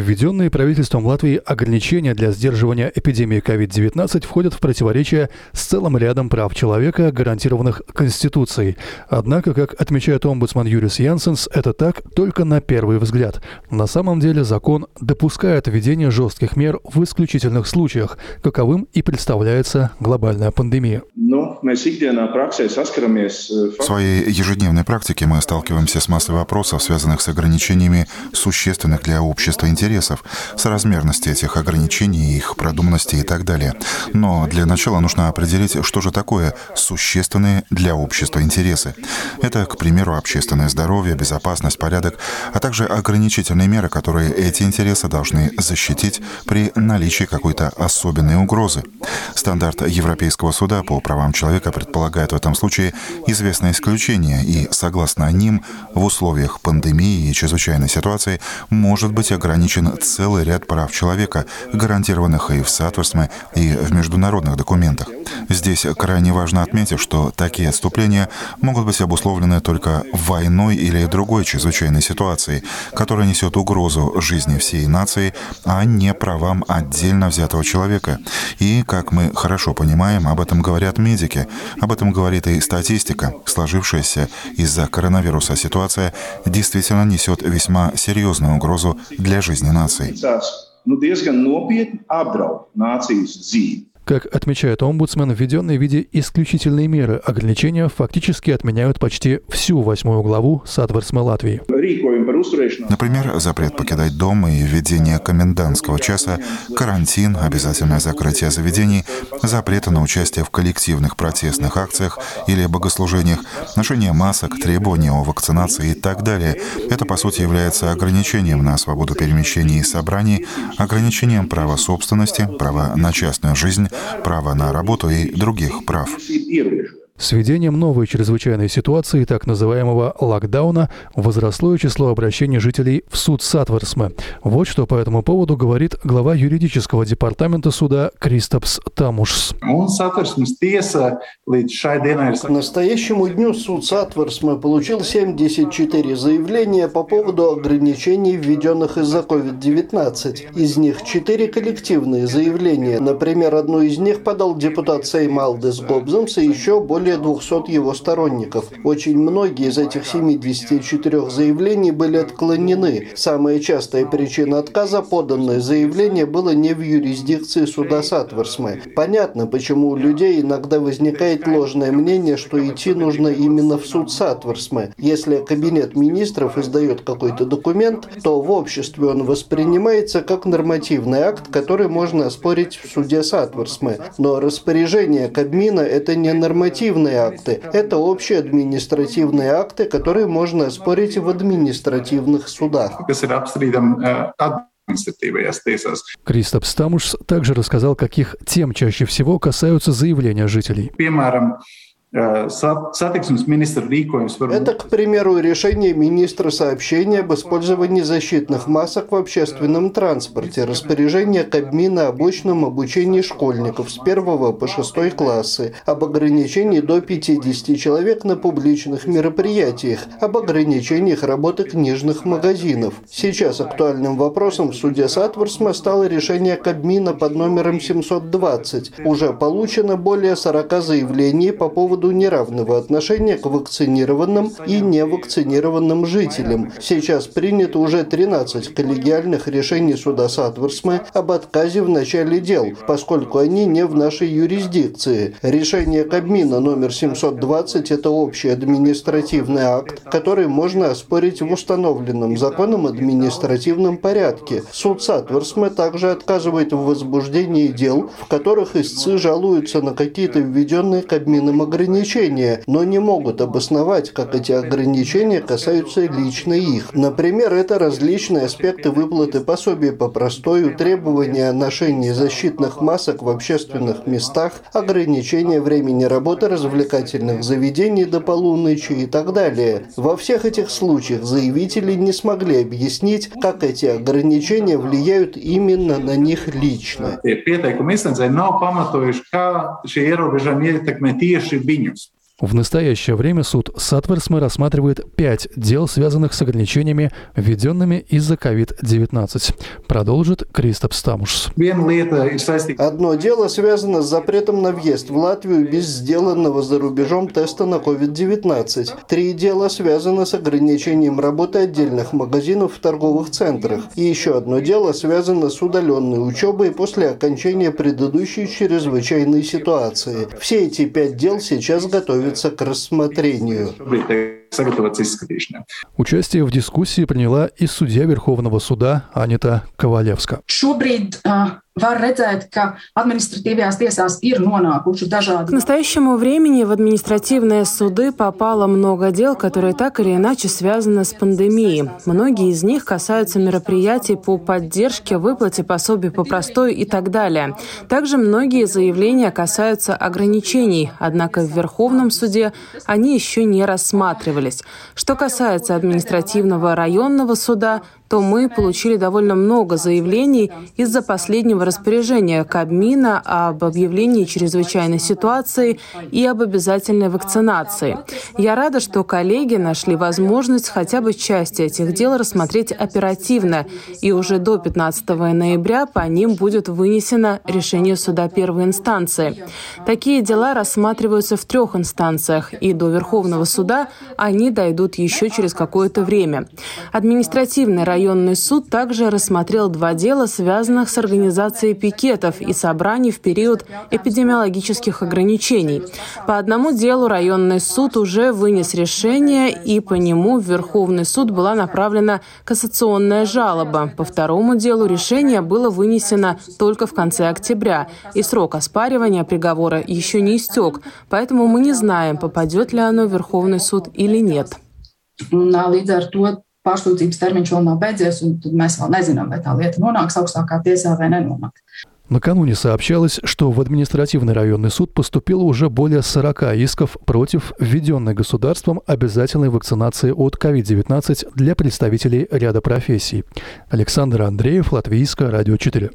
Введенные правительством Латвии ограничения для сдерживания эпидемии COVID-19 входят в противоречие с целым рядом прав человека, гарантированных Конституцией. Однако, как отмечает омбудсман Юрис Янсенс, это так только на первый взгляд. На самом деле закон допускает введение жестких мер в исключительных случаях, каковым и представляется глобальная пандемия. В своей ежедневной практике мы сталкиваемся с массой вопросов, связанных с ограничениями существенных для общества интересов, соразмерности этих ограничений, их продуманности и так далее. Но для начала нужно определить, что же такое существенные для общества интересы. Это, к примеру, общественное здоровье, безопасность, порядок, а также ограничительные меры, которые эти интересы должны защитить при наличии какой-то особенной угрозы. Стандарт Европейского суда по правам человека предполагает в этом случае известное исключение, и, согласно ним, в условиях пандемии и чрезвычайной ситуации может быть ограничен целый ряд прав человека, гарантированных и в соответствии, и в международных документах. Здесь крайне важно отметить, что такие отступления могут быть обусловлены только войной или другой чрезвычайной ситуацией, которая несет угрозу жизни всей нации, а не правам отдельно взятого человека. И, как мы хорошо понимаем, об этом говорят медики, об этом говорит и статистика. Сложившаяся из-за коронавируса ситуация действительно несет весьма серьезную угрозу для жизни нации. Как отмечает омбудсмен, введенные в виде исключительной меры ограничения фактически отменяют почти всю 8 главу Сатверсмē Латвии. Например, запрет покидать дом и введение комендантского часа, карантин, обязательное закрытие заведений, запреты на участие в коллективных протестных акциях или богослужениях, ношение масок, требования о вакцинации и так далее. Это, по сути, является ограничением на свободу перемещений и собраний, ограничением права собственности, права на частную жизнь, права на работу и других прав. С введением новой чрезвычайной ситуации, так называемого локдауна, возросло и число обращений жителей в суд Сатверсмē. Вот что по этому поводу говорит глава юридического департамента суда Кристапс Тамушс. К настоящему дню суд Сатверсмē получил 74 заявления по поводу ограничений, введенных из-за COVID-19. Из них 4 коллективные заявления. Например, одно из них подал депутат Сейма Алдис Гобземс и еще более 200 его сторонников. Очень многие из этих 74 заявлений были отклонены. Самая частая причина отказа — поданное заявление было не в юрисдикции суда Сатверсмē. Понятно, почему у людей иногда возникает ложное мнение, что идти нужно именно в суд Сатверсмē. Если кабинет министров издает какой-то документ, то в обществе он воспринимается как нормативный акт, который можно оспорить в суде Сатверсмē. Но распоряжение Кабмина — это не нормативный акты. Это общие административные акты, которые можно оспорить в административных судах. Кристапс Тамушс также рассказал, каких тем чаще всего касаются заявления жителей. Это, к примеру, решение министра сообщения об использовании защитных масок в общественном транспорте, распоряжение Кабмина об очном обучении школьников с 1 по 6 классы, об ограничении до 50 человек на публичных мероприятиях, об ограничениях работы книжных магазинов. Сейчас актуальным вопросом в суде Сатверсмē стало решение Кабмина под номером 720. Уже получено более 40 заявлений по поводу неравного отношения к вакцинированным и невакцинированным жителям. Сейчас принято уже 13 коллегиальных решений суда Сатверсмē об отказе в начале дел, поскольку они не в нашей юрисдикции. Решение Кабмина номер 720 – это общий административный акт, который можно оспорить в установленном законом административном порядке. Суд Сатверсмē также отказывает в возбуждении дел, в которых истцы жалуются на какие-то введенные Кабмином ограничения, но не могут обосновать, как эти ограничения касаются лично их. Например, это различные аспекты выплаты пособий по простою, требования о ношении защитных масок в общественных местах, ограничения времени работы развлекательных заведений до полуночи и так далее. Во всех этих случаях заявители не смогли объяснить, как эти ограничения влияют именно на них лично. В настоящее время суд Сатверсмы рассматривает 5 дел, связанных с ограничениями, введенными из-за COVID-19. Продолжит Кристопс Стамушс. Одно дело связано с запретом на въезд в Латвию без сделанного за рубежом теста на COVID-19. 3 дела связаны с ограничением работы отдельных магазинов в торговых центрах. И еще одно дело связано с удаленной учебой после окончания предыдущей чрезвычайной ситуации. Все эти 5 дел сейчас готовятся к рассмотрению. Участие в дискуссии приняла и судья Верховного суда Анита Ковалевска. К настоящему времени в административные суды попало много дел, которые так или иначе связаны с пандемией. Многие из них касаются мероприятий по поддержке, выплате пособий по простою и так далее. Также многие заявления касаются ограничений, однако в Верховном суде они еще не рассматривались. Что касается административного районного суда, то мы получили довольно много заявлений из-за последнего распоряжения Кабмина об объявлении чрезвычайной ситуации и об обязательной вакцинации. Я рада, что коллеги нашли возможность хотя бы части этих дел рассмотреть оперативно, и уже до 15 ноября по ним будет вынесено решение суда первой инстанции. Такие дела рассматриваются в 3 инстанциях, и до Верховного суда они дойдут еще через какое-то время. Административный районный суд также рассмотрел 2 дела, связанных с организацией пикетов и собраний в период эпидемиологических ограничений. По одному делу районный суд уже вынес решение, и по нему в Верховный суд была направлена кассационная жалоба. По второму делу решение было вынесено только в конце октября, и срок оспаривания приговора еще не истек, поэтому мы не знаем, попадет ли оно в Верховный суд или нет. Pārsūdzības termiņš vēl nav beidzies, un tad mēs vēl nezinām, vai tā lieta nonāks augstākā tiesā vai nenonāks. Накануне сообщалось, что в административный районный суд поступило уже более 40 исков против введенной государством обязательной вакцинации от COVID-19 для представителей ряда профессий. Александр Андреев, Латвийское радио 4.